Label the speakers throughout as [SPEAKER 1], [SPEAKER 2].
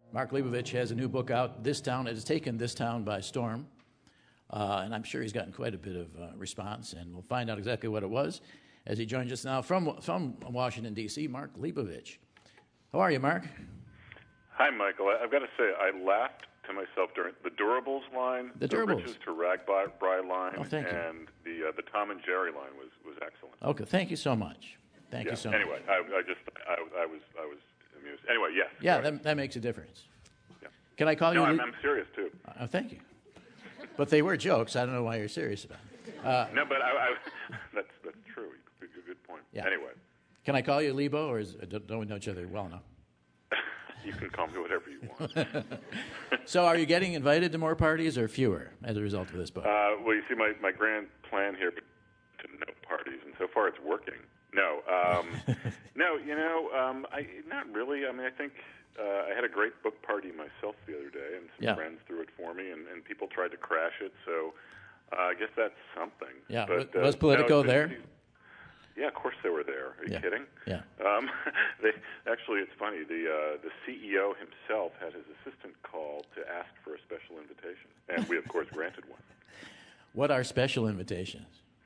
[SPEAKER 1] Mark Leibovich has a new book out. This Town. It has taken this town by storm, and I'm sure he's gotten quite a bit of response. And we'll find out exactly what it was as he joins us now from Washington D.C. Mark Leibovich. How are you, Mark?
[SPEAKER 2] Hi, Michael. I've got to say, I laughed to myself during the Durables line, the
[SPEAKER 1] Durables.
[SPEAKER 2] Riches to Ragbri line,
[SPEAKER 1] thank you.
[SPEAKER 2] and the Tom and Jerry line was excellent.
[SPEAKER 1] Okay, thank you so much. Thank you so much.
[SPEAKER 2] Anyway, I was amused. Anyway, yes.
[SPEAKER 1] Yeah, that makes a difference.
[SPEAKER 2] Yeah.
[SPEAKER 1] Can I call you?
[SPEAKER 2] No, I'm serious too.
[SPEAKER 1] Thank you. But they were jokes. I don't know why you're serious about it.
[SPEAKER 2] No, but that's true. Good point.
[SPEAKER 1] Yeah.
[SPEAKER 2] Anyway.
[SPEAKER 1] Can I call you Lebo, or don't we know each other well enough?
[SPEAKER 2] You can call me whatever you want.
[SPEAKER 1] So are you getting invited to more parties or fewer as a result of this book?
[SPEAKER 2] Well, you see, my grand plan here to no parties, and so far it's working. No, no, not really. I mean, I think I had a great book party myself the other day, and some friends threw it for me, and people tried to crash it, so I guess that's something.
[SPEAKER 1] Yeah,
[SPEAKER 2] but,
[SPEAKER 1] was Politico there?
[SPEAKER 2] Yeah, of course they were there. Are you kidding?
[SPEAKER 1] Yeah.
[SPEAKER 2] Actually, it's funny. The CEO himself had his assistant call to ask for a special invitation, and we, of course, granted one.
[SPEAKER 1] What are special invitations?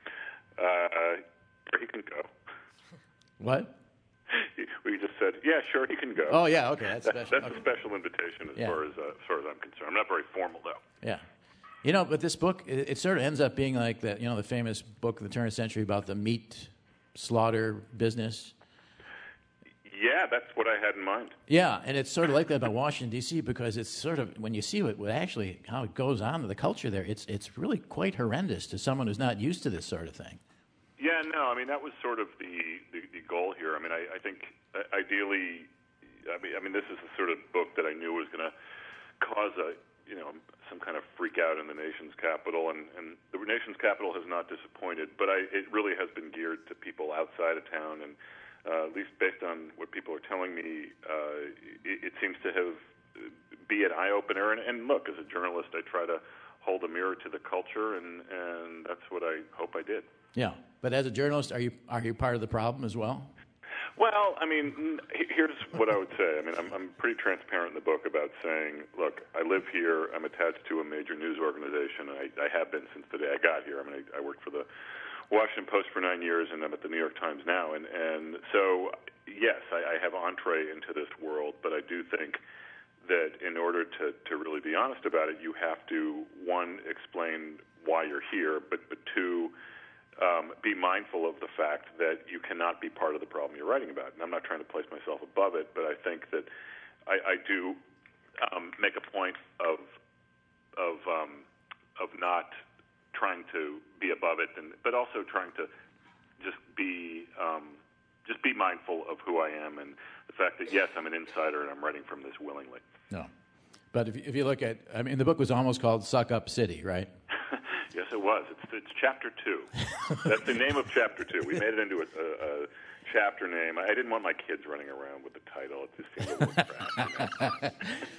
[SPEAKER 2] He can go.
[SPEAKER 1] What?
[SPEAKER 2] We just said, yeah, sure, he can go.
[SPEAKER 1] Oh, yeah, okay, that's special.
[SPEAKER 2] That's a special invitation as far as I'm concerned. I'm not very formal, though.
[SPEAKER 1] Yeah. You know, but this book, it sort of ends up being like that, the famous book of the turn of the century about the meat slaughter business.
[SPEAKER 2] Yeah, that's what I had in mind.
[SPEAKER 1] Yeah, and it's sort of like that about Washington, D.C., because it's sort of, when you see what actually, how it goes on, the culture there, it's really quite horrendous to someone who's not used to this sort of thing.
[SPEAKER 2] Yeah, no, I mean, that was sort of the goal here. I mean, I think ideally, I mean, this is the sort of book that I knew was going to cause some kind of freak out in the nation's capital, and the nation's capital has not disappointed, but it really has been geared to people outside of town, and at least based on what people are telling me, it seems to be an eye-opener, and look, as a journalist, I try to hold a mirror to the culture, and that's what I hope I did.
[SPEAKER 1] Yeah, but as a journalist, are you part of the problem as well?
[SPEAKER 2] Well, I mean, here's what I would say. I mean, I'm pretty transparent in the book about saying, look, I live here. I'm attached to a major news organization. I have been since the day I got here. I mean, I worked for the Washington Post for 9 years, and I'm at the New York Times now. And so, yes, I have entree into this world, but I do think that in order to really be honest about it, you have to, one, explain why you're here, but two, be mindful of the fact that you cannot be part of the problem you're writing about. And I'm not trying to place myself above it, but I think that I do make a point of not trying to be above it, but also trying to just be mindful of who I am and the fact that, yes, I'm an insider and I'm writing from this willingly.
[SPEAKER 1] No. But if you look at, I mean, the book was almost called Suck Up City, right?
[SPEAKER 2] Yes, it was. It's Chapter 2. That's the name of Chapter 2. We made it into a chapter name. I didn't want my kids running around with the title. It just seemed a little crass.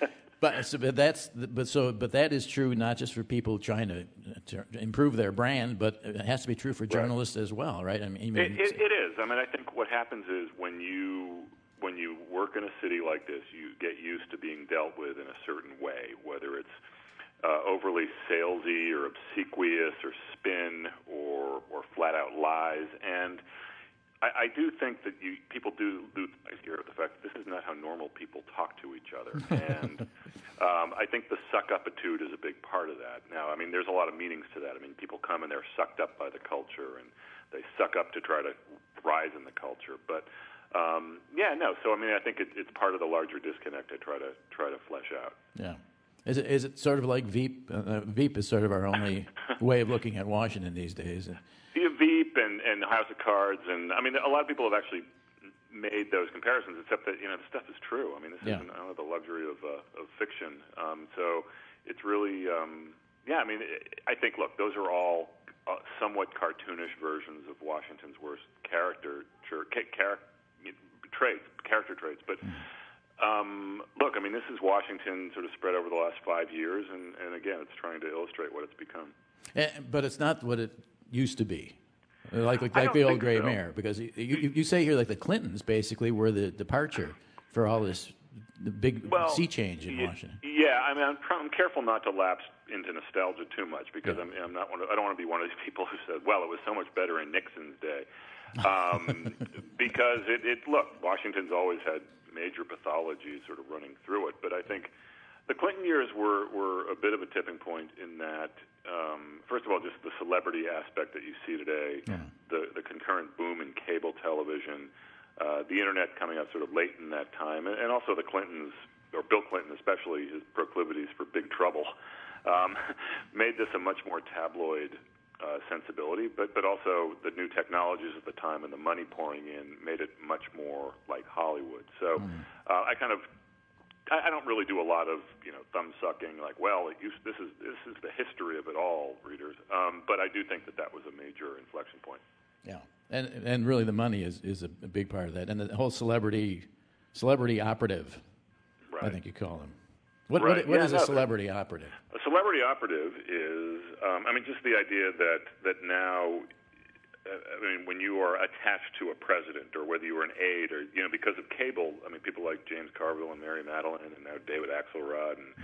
[SPEAKER 2] But that is true not just for people trying to improve their brand, but it has to be true for journalists as well, right? I mean, it is. I mean, I think what happens is when you work in a city like this, you get used to being dealt with in a certain way, whether it's overly salesy or obsequious or spin or flat-out lies. And I do think that people do lose sight of the fact that this is not how normal people talk to each other. And I think the suck-up-itude is a big part of that. Now, I mean, there's a lot of meanings to that. I mean, people come and they're sucked up by the culture, and they suck up to try to rise in the culture. But, so, I mean, I think it's part of the larger disconnect I try to flesh out.
[SPEAKER 1] Yeah. Is it sort of like Veep? Veep is sort of our only way of looking at Washington these days.
[SPEAKER 2] Veep and House of Cards, and I mean, a lot of people have actually made those comparisons, except that the stuff is true. I mean, this isn't the luxury of fiction. So it's really, I mean, I think, look, those are all somewhat cartoonish versions of Washington's worst character traits, but. Look, I mean, this is Washington sort of spread over the last 5 years, and again, it's trying to illustrate what it's become.
[SPEAKER 1] But it's not what it used to be, like the old gray mare, because you say here like the Clintons basically were the departure for all this big sea change in Washington.
[SPEAKER 2] Yeah, I mean, I'm careful not to lapse into nostalgia too much because I don't want to be one of these people who said, well, it was so much better in Nixon's day. Because look, Washington's always had major pathologies sort of running through it, but I think the Clinton years were a bit of a tipping point in that, first of all, just the celebrity aspect that you see today, the concurrent boom in cable television, the internet coming out sort of late in that time, and also the Clintons, or Bill Clinton especially, his proclivities for big trouble, made this a much more tabloid sensibility, but also the new technologies at the time and the money pouring in made it much more like Hollywood. So I don't really do a lot of thumb sucking like, well, this is the history of it all, readers. But I do think that was a major inflection point.
[SPEAKER 1] Yeah, and really the money is a big part of that, and the whole celebrity operative, right. I think you call them. What is a celebrity operative?
[SPEAKER 2] A celebrity operative is, just the idea that now, when you are attached to a president, or whether you were an aide, or because of cable, people like James Carville and Mary Madeline, and now David Axelrod, and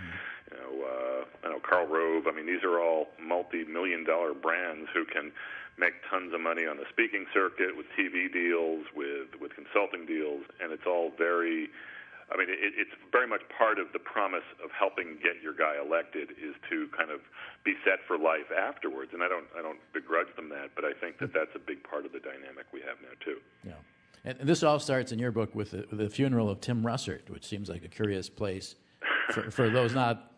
[SPEAKER 2] I know Karl Rove. These are all multi-million-dollar brands who can make tons of money on the speaking circuit with TV deals, with consulting deals, and it's all very. It's very much part of the promise of helping get your guy elected is to kind of be set for life afterwards. And I don't begrudge them that, but I think that's a big part of the dynamic we have now too.
[SPEAKER 1] Yeah, and this all starts in your book with the funeral of Tim Russert, which seems like a curious place for those not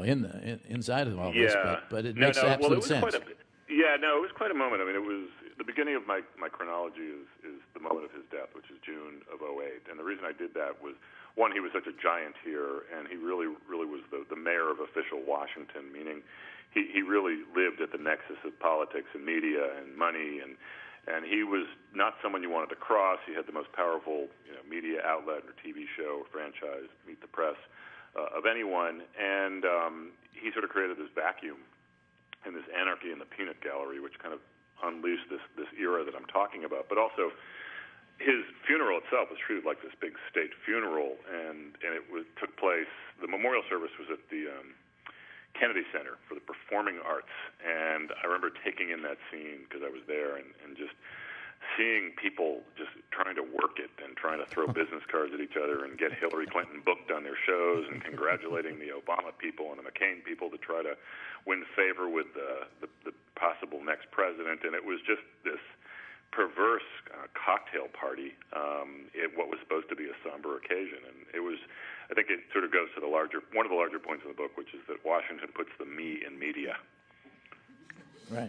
[SPEAKER 1] inside of all this, but it makes absolute sense.
[SPEAKER 2] It was quite a moment. It was the beginning of my chronology is the moment of his death, which is June of 2008. And the reason I did that was, one, he was such a giant here, and he really was the mayor of official Washington, meaning he really lived at the nexus of politics and media and money, and he was not someone you wanted to cross. He had the most powerful media outlet or TV show or franchise, Meet the Press, of anyone, and he sort of created this vacuum and this anarchy in the peanut gallery, which kind of unleashed this era that I'm talking about. But also, his funeral itself was treated like this big state funeral, and took place. The memorial service was at the Kennedy Center for the Performing Arts, and I remember taking in that scene because I was there, and just seeing people just trying to work it and trying to throw business cards at each other and get Hillary Clinton booked on their shows, and congratulating the Obama people and the McCain people to try to win favor with the possible next president. And it was just this perverse cocktail party at what was supposed to be a somber occasion. And it was, I think it sort of goes to one of the larger points in the book, which is that Washington puts the me in media.
[SPEAKER 1] Right.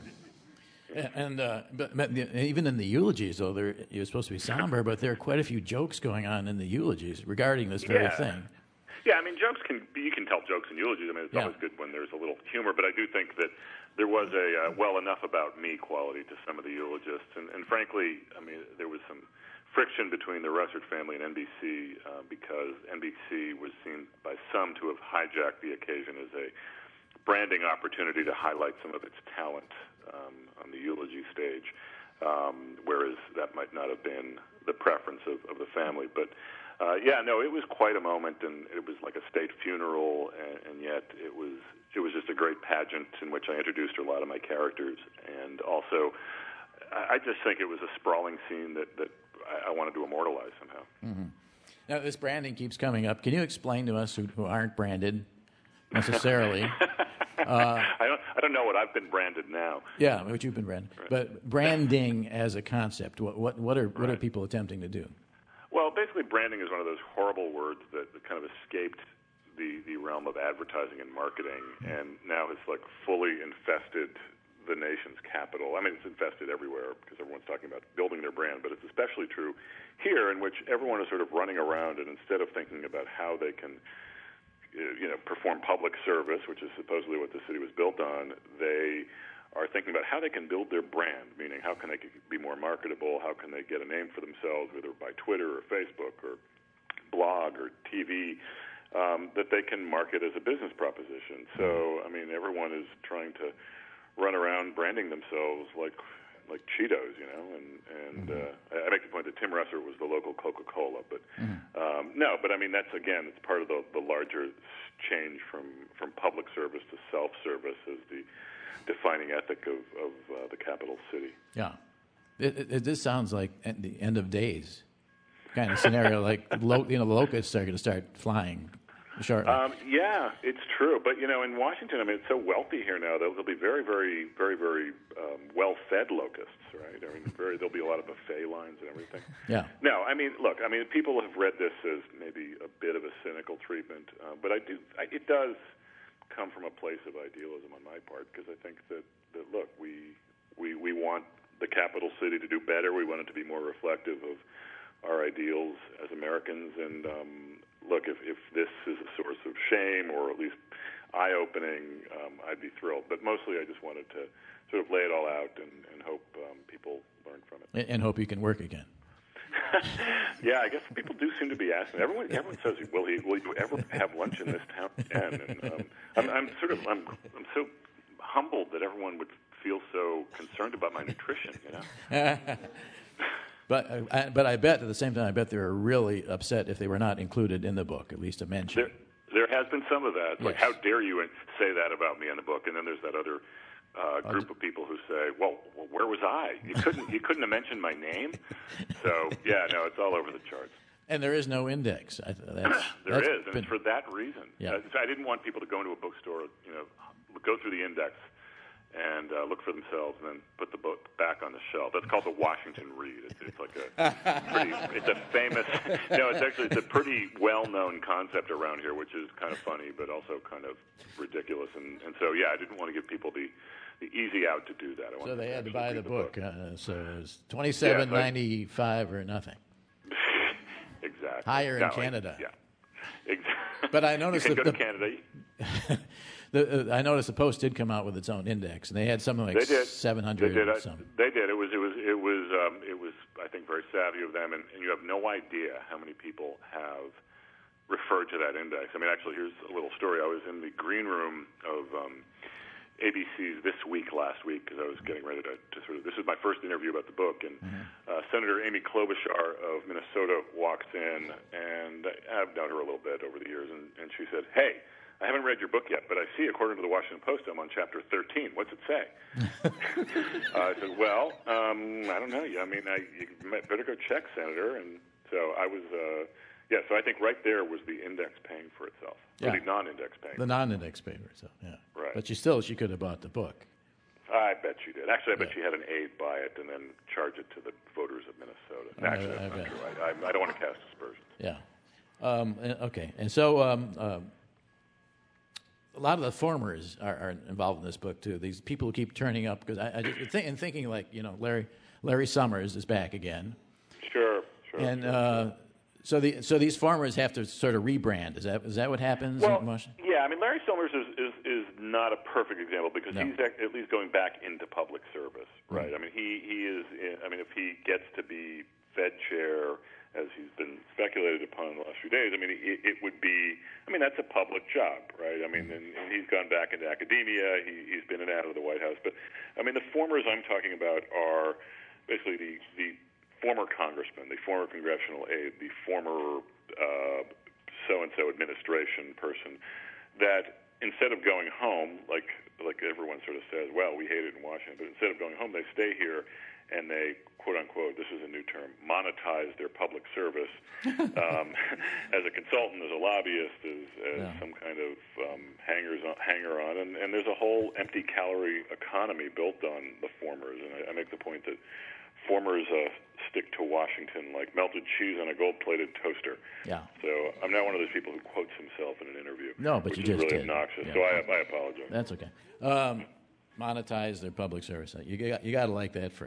[SPEAKER 1] And but even in the eulogies, though, you're supposed to be somber, but there are quite a few jokes going on in the eulogies regarding this very thing.
[SPEAKER 2] Yeah, jokes you can tell jokes in eulogies. It's always good when there's a little humor, but I do think that there was a enough about me quality to some of the eulogists, and frankly, there was some friction between the Russert family and NBC because NBC was seen by some to have hijacked the occasion as a branding opportunity to highlight some of its talent on the eulogy stage, whereas that might not have been the preference of the family. But it was quite a moment, and it was like a state funeral, and yet it was just a great pageant in which I introduced a lot of my characters, and also I just think it was a sprawling scene that I wanted to immortalize somehow.
[SPEAKER 1] Mm-hmm. Now, this branding keeps coming up. Can you explain to us who aren't branded necessarily?
[SPEAKER 2] I don't know what I've been branded now.
[SPEAKER 1] Yeah, what you've been branded. Right. But branding as a concept, what are people attempting to do?
[SPEAKER 2] Well, basically, branding is one of those horrible words that kind of escaped the realm of advertising and marketing, and now has fully infested the nation's capital. It's infested everywhere because everyone's talking about building their brand, but it's especially true here, in which everyone is sort of running around, and instead of thinking about how they can perform public service, which is supposedly what the city was built on, they are thinking about how they can build their brand, meaning how can they be more marketable, how can they get a name for themselves, whether by Twitter or Facebook or blog or TV, that they can market as a business proposition. So, everyone is trying to run around branding themselves like Cheetos, and I make the point that Tim Russert was the local Coca-Cola, but no, but I mean that's again, it's part of the larger change from public service to self-service as the defining ethic of the capital city.
[SPEAKER 1] Yeah, this sounds like the end of days kind of scenario. Like the locusts are going to start flying shortly.
[SPEAKER 2] Yeah, it's true. But in Washington, I mean, it's so wealthy here now. There'll be very, very, very, very well-fed locusts, right? I mean, there'll be a lot of buffet lines and everything.
[SPEAKER 1] Yeah.
[SPEAKER 2] No, I mean, look, I mean, people have read this as maybe a bit of a cynical treatment, but it does come from a place of idealism on my part, because I think that look, we want the capital city to do better. We want it to be more reflective of our ideals as Americans, and look, if this is a source of shame or at least eye-opening, I'd be thrilled. But mostly I just wanted to sort of lay it all out and hope people learn from it.
[SPEAKER 1] And hope you can work again.
[SPEAKER 2] Yeah, I guess people do seem to be asking. Everyone says, "Will you ever have lunch in this town again?" And I'm so humbled that everyone would feel so concerned about my nutrition.
[SPEAKER 1] But I bet at the same time, I bet they were really upset if they were not included in the book, at least a mention.
[SPEAKER 2] There has been some of that.
[SPEAKER 1] Yes.
[SPEAKER 2] Like, how dare you say that about me in the book? And then there's that other group of people who say, "Well, where was I? You couldn't have mentioned my name." So yeah, no, it's all over the charts.
[SPEAKER 1] And there is no index.
[SPEAKER 2] There is, and it's for that reason.
[SPEAKER 1] Yeah.
[SPEAKER 2] I didn't want people to go into a bookstore, go through the index and look for themselves, and then put the book back on the shelf. That's called the Washington Read. It's like it's a famous. No, it's a pretty well-known concept around here, which is kind of funny, but also kind of ridiculous. And so yeah, I didn't want to give people the easy out to do that.
[SPEAKER 1] So they had to buy the book. So it was $27.95 or nothing.
[SPEAKER 2] Exactly.
[SPEAKER 1] Higher in Canada.
[SPEAKER 2] Yeah. Exactly.
[SPEAKER 1] But I noticed
[SPEAKER 2] you can go to Canada.
[SPEAKER 1] I noticed the Post did come out with its own index, and they had something like 700.
[SPEAKER 2] They did. They did. It was. I think very savvy of them, and you have no idea how many people have referred to that index. I mean, actually, here's a little story. I was in the green room of ABC's This Week last week because I was getting ready to sort of. This is my first interview about the book, and Senator Amy Klobuchar of Minnesota walks in, and I've known her a little bit over the years, and she said, "Hey, I haven't read your book yet, but I see, according to the Washington Post, I'm on chapter 13. What's it say?" I said, "Well, I don't know. I mean, you better go check, Senator." And so I was, so I think right there was the index paying for itself.
[SPEAKER 1] Yeah.
[SPEAKER 2] Or the non-index paying.
[SPEAKER 1] The non-index paying for itself, yeah.
[SPEAKER 2] Right.
[SPEAKER 1] But she could have bought the book.
[SPEAKER 2] I bet she did. Actually, I bet she had an aide buy it and then charge it to the voters of Minnesota. Actually, that's not true. I don't want to cast aspersions.
[SPEAKER 1] Yeah. Okay. And so a lot of the formers are involved in this book too. These people who keep turning up because I just thinking like Larry Summers is back again.
[SPEAKER 2] Sure.
[SPEAKER 1] And so these farmers have to sort of rebrand. Is that what happens in Washington?
[SPEAKER 2] Yeah, I mean Larry Summers is not a perfect example because he's at least going back into public service, right? I mean he is. I mean if he gets to be Fed chair, as he's been speculated upon in the last few days, I mean it would be. I mean that's a public job, right? I mean and he's gone back into academia. He's been in and out of the White House, but I mean the formers I'm talking about are basically the former congressman, the former congressional aide, the former so-and-so administration person, that instead of going home, like everyone sort of says, well, we hate it in Washington, but instead of going home, they stay here and they, quote-unquote, this is a new term, monetize their public service as a consultant, as a lobbyist, as some kind of hanger-on. And there's a whole empty calorie economy built on the formers. And I make the point that formers stick to Washington like melted cheese on a gold-plated toaster.
[SPEAKER 1] Yeah.
[SPEAKER 2] So I'm not one of those people who quotes himself in an interview.
[SPEAKER 1] No, but
[SPEAKER 2] which
[SPEAKER 1] you
[SPEAKER 2] is
[SPEAKER 1] just
[SPEAKER 2] really
[SPEAKER 1] did.
[SPEAKER 2] obnoxious.
[SPEAKER 1] Yeah.
[SPEAKER 2] So I apologize.
[SPEAKER 1] That's okay. Monetize their public service. You got to like that phrase.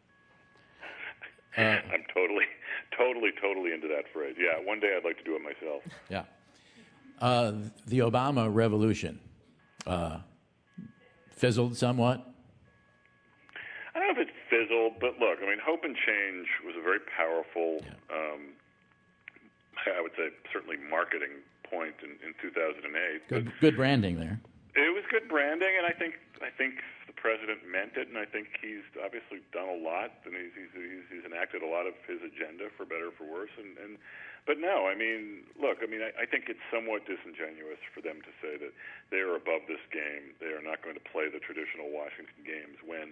[SPEAKER 2] I'm totally into that phrase. Yeah, one day I'd like to do it myself.
[SPEAKER 1] Yeah. The Obama revolution fizzled somewhat.
[SPEAKER 2] I don't know if it fizzled, but look, I mean, hope and change was a very powerful, I would say, certainly marketing point in 2008.
[SPEAKER 1] Good branding there.
[SPEAKER 2] It was good branding, and I think the president meant it, and I think he's obviously done a lot, and he's enacted a lot of his agenda for better or for worse. But no, I mean, look, I mean, I think it's somewhat disingenuous for them to say that they are above this game. They are not going to play the traditional Washington games when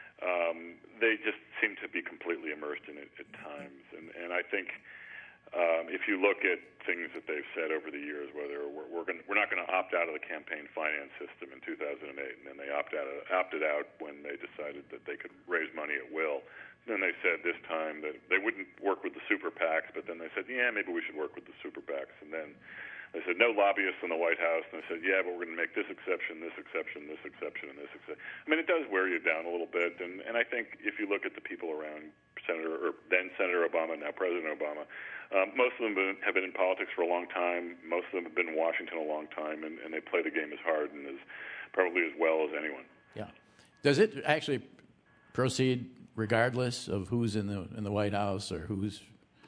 [SPEAKER 2] they just seem to be completely immersed in it at times. And I think if you look at things that they've said over the years, whether we're not going to opt out of the campaign finance system in 2008, and then they opted out when they decided that they could raise money at will. Then they said this time that they wouldn't work with the super PACs, but then they said, yeah, maybe we should work with the super PACs. And then they said, no lobbyists in the White House. And they said, yeah, but we're going to make this exception, this exception, this exception, and this exception. I mean, it does wear you down a little bit. And I think if you look at the people around then Senator Obama, now President Obama, most of them have been in politics for a long time. Most of them have been in Washington a long time, and they play the game as hard and as probably as well as anyone.
[SPEAKER 1] Yeah. Does it actually proceed regardless of who's in the White House or who's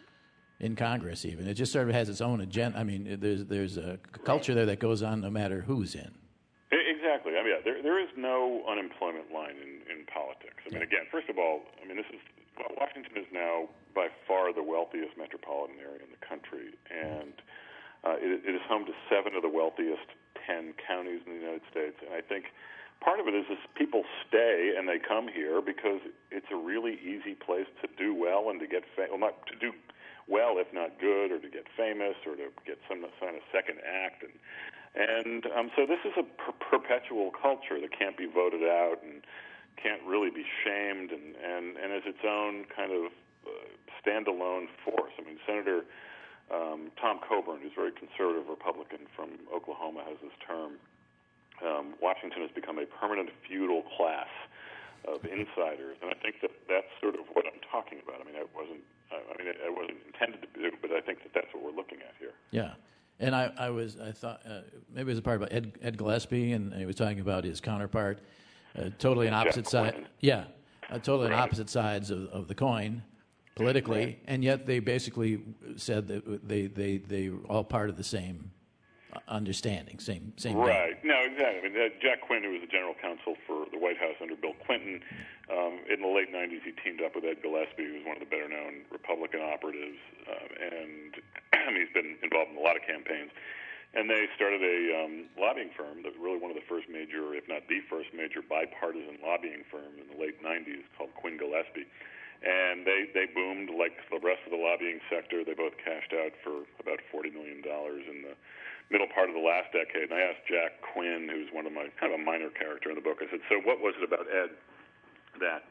[SPEAKER 1] in Congress? Even it just sort of has its own agenda. I mean, there's a culture there that goes on no matter who's in.
[SPEAKER 2] Exactly. I mean, yeah, there is no unemployment line in politics. I mean, again, first of all, I mean, Washington is now by far the wealthiest metropolitan area in the country, and it is home to 7 of the wealthiest 10 counties in the United States. And I think part of it is people stay and they come here because it's a really easy place to do well and to get not to do well, if not good, or to get famous, or to get some kind of second act. And so this is a perpetual culture that can't be voted out and can't really be shamed, and is its own kind of standalone force. I mean, Senator Tom Coburn, who's a very conservative Republican from Oklahoma, has this term. Washington has become a permanent feudal class of insiders, and I think that's sort of what I'm talking about. I mean, I wasn't intended to do, but I think that's what we're looking at here.
[SPEAKER 1] Yeah, and I thought maybe it was a part about Ed Gillespie, and he was talking about his counterpart, totally on opposite side. Yeah, totally on opposite sides of the coin politically, and yet they basically said that they were all part of the same understanding, same
[SPEAKER 2] right. No, exactly. I mean, Jack Quinn, who was the general counsel for the White House under Bill Clinton, in the late 90s, he teamed up with Ed Gillespie, who was one of the better-known Republican operatives, and he's been involved in a lot of campaigns. And they started a lobbying firm that was really one of the first major, if not the first major, bipartisan lobbying firm in the late 90s called Quinn Gillespie. And they boomed like the rest of the lobbying sector. They both cashed out for about $40 million in the middle part of the last decade. And I asked Jack Quinn, who's one of my kind of a minor character in the book, I said, so what was it about Ed that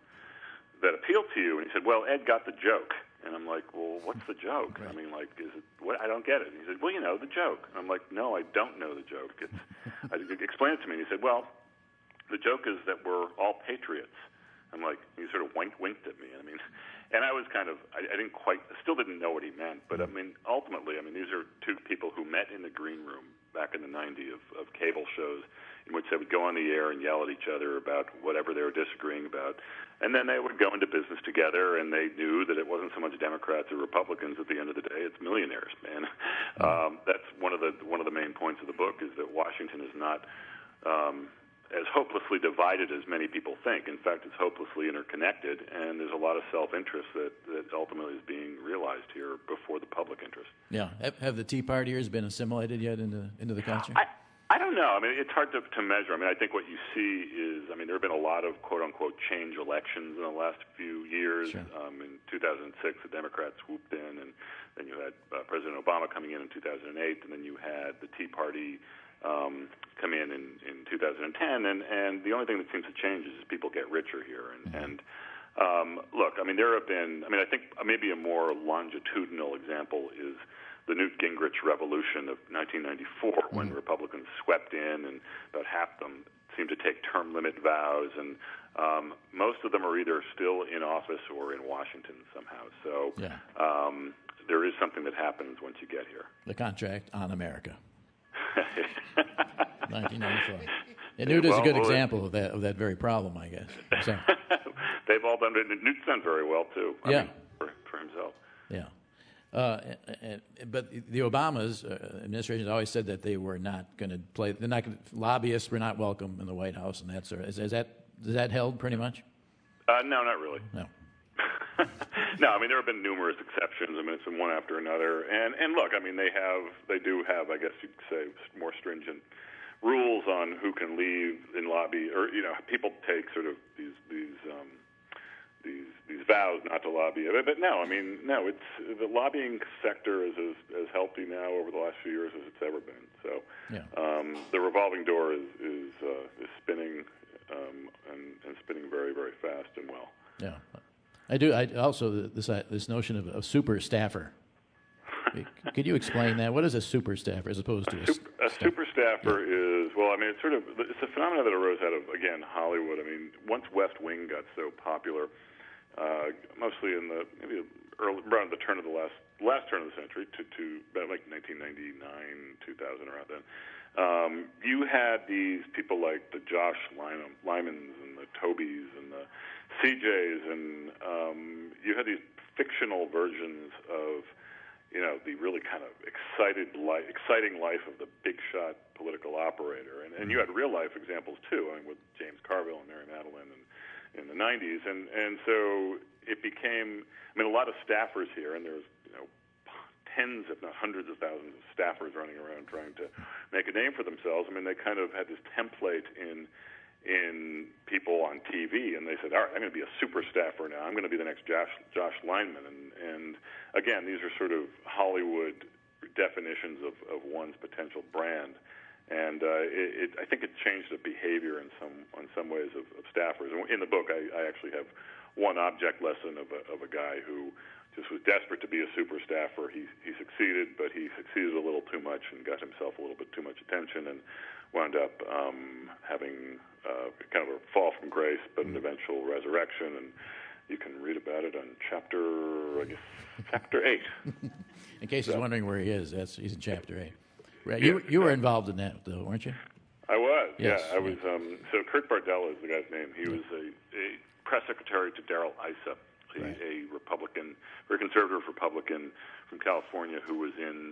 [SPEAKER 2] appealed to you? And he said, well, Ed got the joke. And I'm like, well, what's the joke? Right. I mean, like, is it what? I don't get it. And he said, well, the joke. And I'm like, no, I don't know the joke. Explain it to me. And he said, well, the joke is that we're all patriots. I'm like, he sort of winked at me. And I was kind of, I still didn't know what he meant. But I mean, ultimately, these are two people who met in the green room back in the 90s of cable shows in which they would go on the air and yell at each other about whatever they were disagreeing about. And then they would go into business together, and they knew that it wasn't so much Democrats or Republicans at the end of the day. It's millionaires, man. That's one of the main points of the book, is that Washington is not as hopelessly divided as many people think. In fact, it's hopelessly interconnected, and there's a lot of self-interest that ultimately is being realized here before the public interest.
[SPEAKER 1] Yeah. Have the Tea Partiers been assimilated yet into the culture?
[SPEAKER 2] I don't know. It's hard to measure. I think what you see is, there have been a lot of quote-unquote change elections in the last few years.
[SPEAKER 1] Sure.
[SPEAKER 2] In 2006, the Democrats swooped in, and then you had President Obama coming in 2008, and then you had the Tea Party come in 2010, and the only thing that seems to change is people get richer here. And look, there have been, I think maybe a more longitudinal example is the Newt Gingrich revolution of 1994, when Republicans swept in, and about half them seemed to take term limit vows, and most of them are either still in office or in Washington somehow. So there is something that happens once you get here.
[SPEAKER 1] The contract on America. 1994. And Newt is a good example of that very problem, I guess. So.
[SPEAKER 2] They've all done it. Newt's done very well too. For himself.
[SPEAKER 1] Yeah. But the Obamas administration has always said that they were not going to play. They're not gonna, lobbyists were not welcome in the White House, and that sort of. Is that held pretty much?
[SPEAKER 2] No, not really.
[SPEAKER 1] No.
[SPEAKER 2] No, I mean there have been numerous exceptions. I mean it's been one after another, and look, I mean they do have, I guess you could say, more stringent rules on who can leave in lobby, or people take sort of these vows not to lobby. But no, I mean no, it's the lobbying sector is as healthy now over the last few years as it's ever been. So the revolving door is spinning and spinning very, very fast and well.
[SPEAKER 1] Yeah. I do. I also this notion of a super staffer. Could you explain that? What is a super staffer as opposed to
[SPEAKER 2] a super staffer? Is I mean, it's a phenomenon that arose out of again Hollywood. I mean, once West Wing got so popular, mostly in maybe around the turn of the last turn of the century to about like 1999, 2000, around then. You had these people like the Josh Lymans and the Tobys and the CJs, and you had these fictional versions of the really kind of exciting life of the big shot political operator, and you had real life examples too. I mean, with James Carville and Mary Madeline in the 90s, and so it became. I mean, a lot of staffers here, and there's tens, if not hundreds of thousands of staffers running around trying to make a name for themselves. I mean, they kind of had this template in people on TV, and they said, all right, I'm going to be a super staffer now. I'm going to be the next Josh Lineman. And again, these are sort of Hollywood definitions of one's potential brand. And I think it changed the behavior in some ways of staffers. And in the book, I actually have one object lesson of a guy who just was desperate to be a super staffer. He succeeded, but he succeeded a little too much and got himself a little bit too much attention and wound up having kind of a fall from grace, but an eventual resurrection. And you can read about it on chapter 8.
[SPEAKER 1] In case he's wondering where he is, he's in chapter 8. Right. You were involved in that, though, weren't you?
[SPEAKER 2] I was.
[SPEAKER 1] Yes.
[SPEAKER 2] Yeah, I was. So Kurt Bardella is the guy's name. He was a press secretary to Darrell Issa, a Republican, very conservative Republican from California, who was in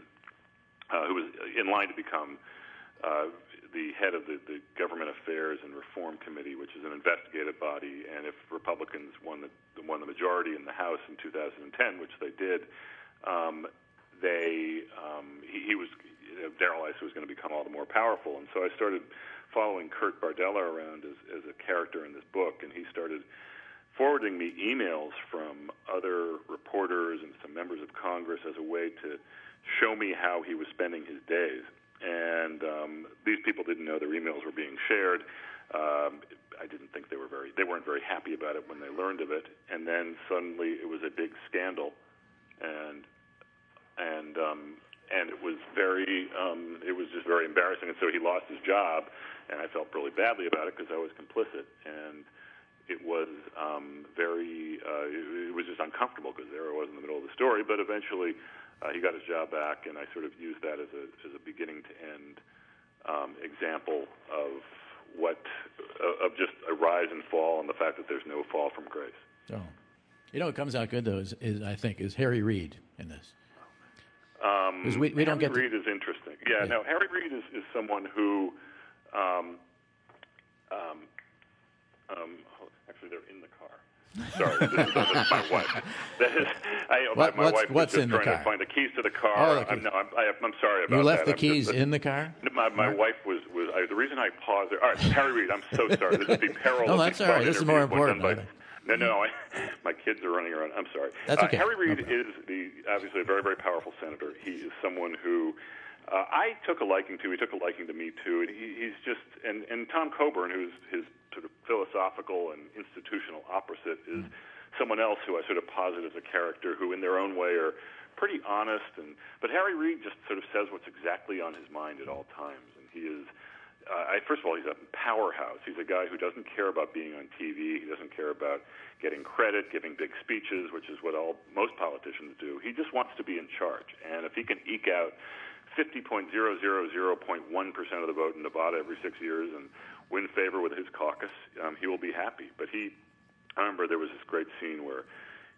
[SPEAKER 2] line to become the head of the Government Affairs and Reform Committee, which is an investigative body. And if Republicans won the majority in the House in 2010, which they did, Darrell Issa was going to become all the more powerful. And so I started following Kurt Bardella around as a character in this book, and he started forwarding me emails from other reporters and some members of Congress as a way to show me how he was spending his days. And these people didn't know their emails were being shared. I didn't think they weren't very happy about it when they learned of it. And then suddenly it was a big scandal, and it was just very embarrassing. And so he lost his job, and I felt really badly about it because I was complicit. And it was it was just uncomfortable because there I was in the middle of the story. But eventually, he got his job back, and I sort of used that as a beginning to end example of just a rise and fall, and the fact that there's no fall from grace.
[SPEAKER 1] Oh, what comes out good though is Harry Reid in this. We don't get
[SPEAKER 2] Harry Reid is interesting. Yeah, no, Harry Reid is someone who. Actually, they're in the car. Sorry, this is my wife. My wife was just trying to find the keys to the car.
[SPEAKER 1] Oh,
[SPEAKER 2] I'm sorry about that.
[SPEAKER 1] You left the keys in the car?
[SPEAKER 2] My wife was the reason I paused there. All right, Harry Reid, I'm so sorry. This is the peril.
[SPEAKER 1] No, that's all right. This is more important.
[SPEAKER 2] No, my kids are running around. I'm sorry.
[SPEAKER 1] That's okay.
[SPEAKER 2] Harry Reid is obviously a very, very powerful senator. He is someone who I took a liking to. He took a liking to me too. And he's just and Tom Coburn, who's his sort of philosophical and institutional opposite, is someone else who I sort of posit as a character who, in their own way, are pretty honest. But Harry Reid just sort of says what's exactly on his mind at all times, and he is. First of all, he's a powerhouse. He's a guy who doesn't care about being on TV. He doesn't care about getting credit, giving big speeches, which is what most politicians do. He just wants to be in charge. And if he can eke out 50.000.1% of the vote in Nevada every 6 years and win favor with his caucus, he will be happy. But I remember there was this great scene where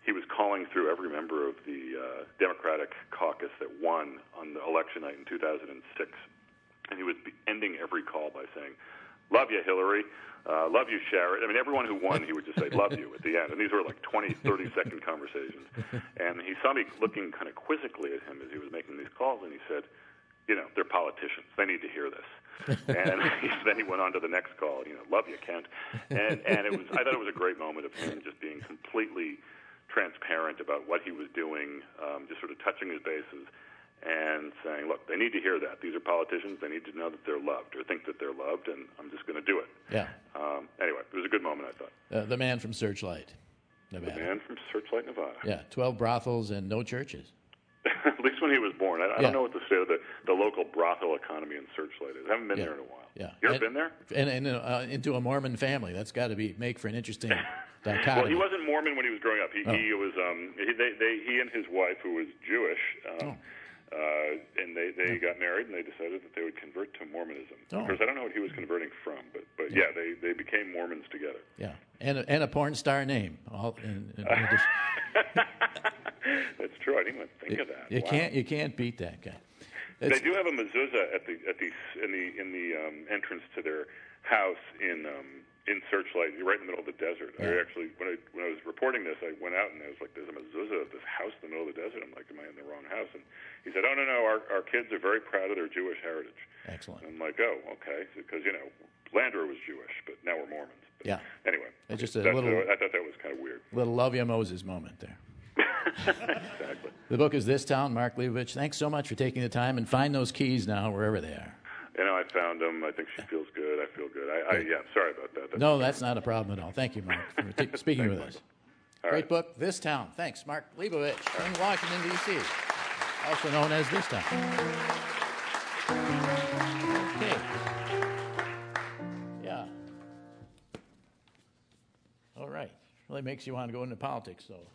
[SPEAKER 2] he was calling through every member of the Democratic caucus that won on the election night in 2006, and he was ending every call by saying, "Love you, Hillary. Love you, Sharon." I mean, everyone who won, he would just say, "Love you," at the end. And these were like 20, 30-second conversations. And he saw me looking kind of quizzically at him as he was making these calls, and he said, "They're politicians. They need to hear this." And then he went on to the next call, "Love you, Kent." And I thought it was a great moment of him just being completely transparent about what he was doing, just sort of touching his bases and saying, "Look, they need to hear that. These are politicians. They need to know that they're loved or think that they're loved, and I'm just going to do it."
[SPEAKER 1] Yeah.
[SPEAKER 2] Anyway, it was a good moment, I thought.
[SPEAKER 1] The man from Searchlight, Nevada.
[SPEAKER 2] The man from Searchlight, Nevada.
[SPEAKER 1] Yeah, 12 brothels and no churches.
[SPEAKER 2] At least when he was born. I don't know what the state of the local brothel economy in Searchlight is. I haven't been there in a while.
[SPEAKER 1] Yeah.
[SPEAKER 2] You ever been there?
[SPEAKER 1] And into a Mormon family. That's got to make for an interesting dichotomy.
[SPEAKER 2] Well, he wasn't Mormon when he was growing up. He was he and his wife, who was Jewish, and they got married, and they decided that they would convert to Mormonism. Of course, I don't know what he was converting from, but yeah, they became Mormons together.
[SPEAKER 1] Yeah, and a porn star name. In addition.
[SPEAKER 2] That's true. I didn't even think of that.
[SPEAKER 1] You can't beat that guy.
[SPEAKER 2] They do have a mezuzah in the entrance to their house in Searchlight, right in the middle of the desert.
[SPEAKER 1] Yeah.
[SPEAKER 2] I actually, when I was reporting this, I went out and I was like, "There's a mezuzah at this house in the middle of the desert." I'm like, "Am I in the wrong house?" And he said, "Oh, no, our kids are very proud of their Jewish heritage."
[SPEAKER 1] Excellent.
[SPEAKER 2] And I'm like, "Oh, okay," because Landor was Jewish, but now we're Mormons. But
[SPEAKER 1] yeah.
[SPEAKER 2] Anyway,
[SPEAKER 1] it's just
[SPEAKER 2] I thought that was kind of weird.
[SPEAKER 1] Little love ya Moses moment there.
[SPEAKER 2] Exactly.
[SPEAKER 1] The book is This Town, Mark Leibovich. Thanks so much for taking the time, and find those keys now wherever they are.
[SPEAKER 2] I found them. I think she feels good. I feel good. Yeah, sorry about that.
[SPEAKER 1] That's not a problem at all. Thank you, Mark, for speaking with us. Great book, This Town. Thanks, Mark Leibovich in Washington, D.C., also known as This Town. Okay. Yeah. All right. Really makes you want to go into politics, though.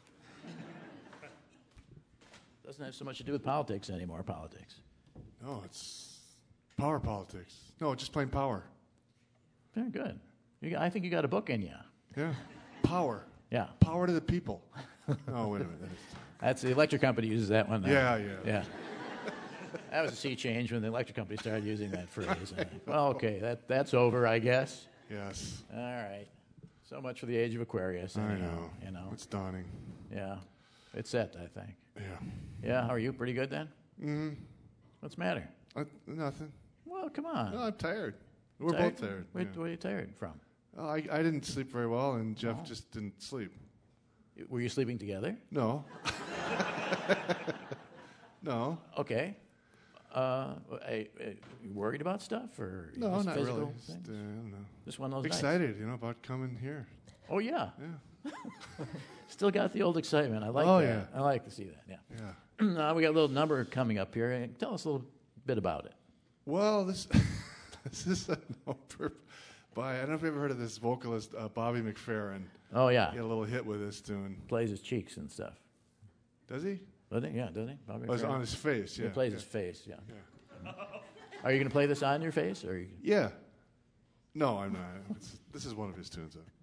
[SPEAKER 1] Doesn't have so much to do with politics anymore, politics.
[SPEAKER 3] No, it's power politics. No, just plain power.
[SPEAKER 1] Very good. I think you got a book in you.
[SPEAKER 3] Yeah. Power.
[SPEAKER 1] Yeah.
[SPEAKER 3] Power to the people. Oh, wait a minute.
[SPEAKER 1] That's the electric company uses that one now.
[SPEAKER 3] Yeah.
[SPEAKER 1] That was a sea change when the electric company started using that phrase. Well, okay, that's over, I guess.
[SPEAKER 3] Yes.
[SPEAKER 1] All right. So much for the age of Aquarius.
[SPEAKER 3] I know. It's dawning.
[SPEAKER 1] Yeah. It's set, I think.
[SPEAKER 3] Yeah.
[SPEAKER 1] Yeah, how are you? Pretty good then?
[SPEAKER 3] Mm-hmm.
[SPEAKER 1] What's the matter?
[SPEAKER 3] Nothing.
[SPEAKER 1] Well, come on.
[SPEAKER 3] No, I'm tired. We're both tired.
[SPEAKER 1] What are you tired from?
[SPEAKER 3] I didn't sleep very well, and Jeff just didn't sleep.
[SPEAKER 1] Were you sleeping together?
[SPEAKER 3] No. No.
[SPEAKER 1] Okay. You worried about stuff, or
[SPEAKER 3] no,
[SPEAKER 1] just
[SPEAKER 3] not
[SPEAKER 1] physical
[SPEAKER 3] really.
[SPEAKER 1] things?
[SPEAKER 3] I don't know.
[SPEAKER 1] Just one of those
[SPEAKER 3] excited, about coming here.
[SPEAKER 1] Oh yeah.
[SPEAKER 3] Yeah.
[SPEAKER 1] Still got the old excitement. I like that.
[SPEAKER 3] Yeah.
[SPEAKER 1] I like to see that. Yeah.
[SPEAKER 3] Yeah.
[SPEAKER 1] We got a little number coming up here. Tell us a little bit about it.
[SPEAKER 3] Well, this is a number by, I don't know if you've ever heard of this vocalist, Bobby McFerrin.
[SPEAKER 1] Oh, yeah.
[SPEAKER 3] He had a little hit with this tune.
[SPEAKER 1] Plays his cheeks and stuff.
[SPEAKER 3] Does he?
[SPEAKER 1] Does he? Yeah, does he? Bobby
[SPEAKER 3] it's
[SPEAKER 1] McFerrin?
[SPEAKER 3] on his face, yeah.
[SPEAKER 1] He plays his face, yeah. Are you going to play this on your face? Or
[SPEAKER 3] Yeah. No, I'm not. This is one of his tunes, though.